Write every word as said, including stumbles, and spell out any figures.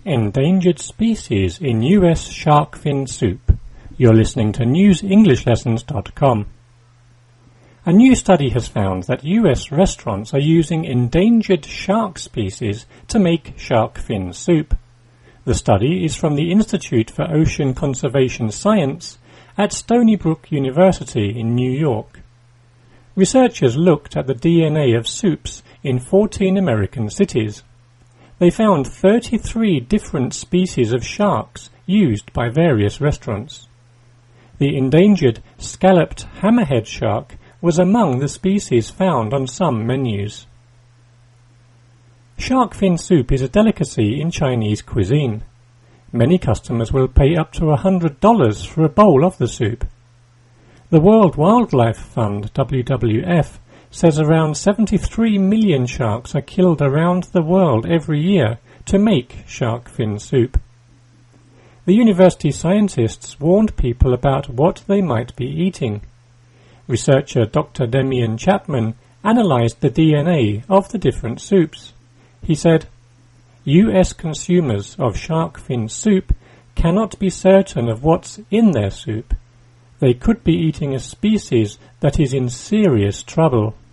Endangered species in U S shark fin soup. You're listening to news english lessons dot com. A new study has found that U S restaurants are using endangered shark species to make shark fin soup. The study is from the Institute for Ocean Conservation Science at Stony Brook University in New York. Researchers looked at the D N A of soups in fourteen American cities. They found thirty-three different species of sharks used by various restaurants. The endangered scalloped hammerhead shark was among the species found on some menus. Shark fin soup is a delicacy in Chinese cuisine. Many customers will pay up to one hundred dollars for a bowl of the soup. The World Wildlife Fund, W W F, says around seventy-three million sharks are killed around the world every year to make shark fin soup. The university scientists warned people about what they might be eating. Researcher Doctor Demian Chapman analyzed the D N A of the different soups. He said, U S consumers of shark fin soup cannot be certain of what's in their soup. They could be eating a species that is in serious trouble.